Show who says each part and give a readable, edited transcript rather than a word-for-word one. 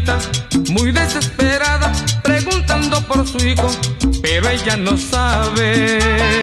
Speaker 1: ancianita, muy desesperada, preguntando por su hijo, pero ella no sabe.